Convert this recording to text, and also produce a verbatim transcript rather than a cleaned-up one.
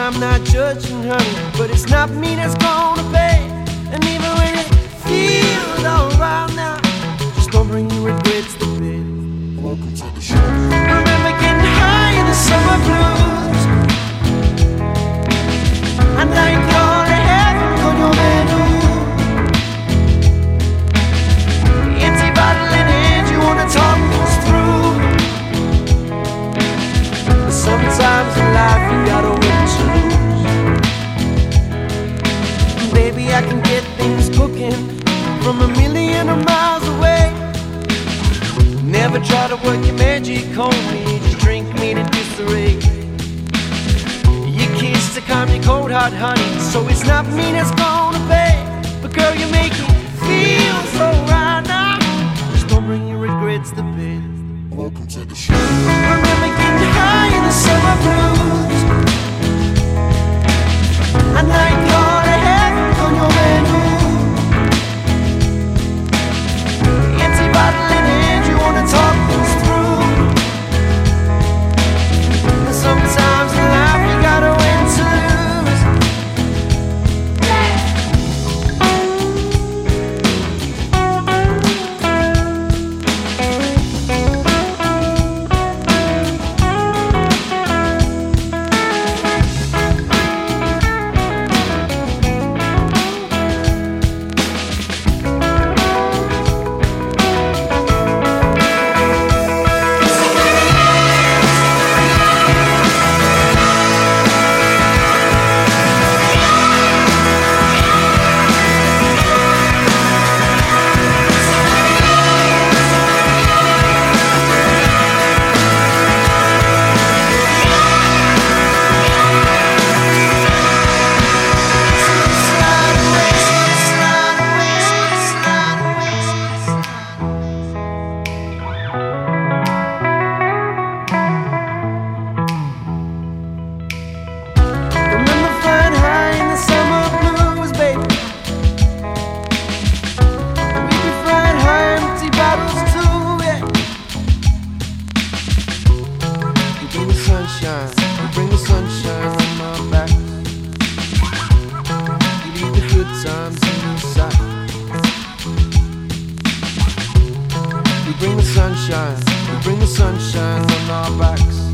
I'm not judging, honey, but it's not me that's gonna pay. And even when it feels alright now, just don't bring you regrets to bed. Welcome to the show. Remember getting high in the summer blues, and now you call it heaven on your menu. Empty bottle in hand, you wanna talk things through. But sometimes in life you gotta win to lose. Baby, I can get things cooking from a million of miles away. Never try to work your magic on me, just drink me to disarray. You kiss to calm your cold heart, honey, so it's not me that's gonna pay. But girl, you make it feel so right now, just don't bring your regrets to bed. Welcome to the show. Remember getting high in the summer blues, and now you call it heaven on your menu. Empty bottle in hand, you wanna talk things through. But sometimes in life you gotta win to lose. We bring the sunshine on our back. We leave the good times inside. We bring the sunshine, we bring the sunshine on our backs.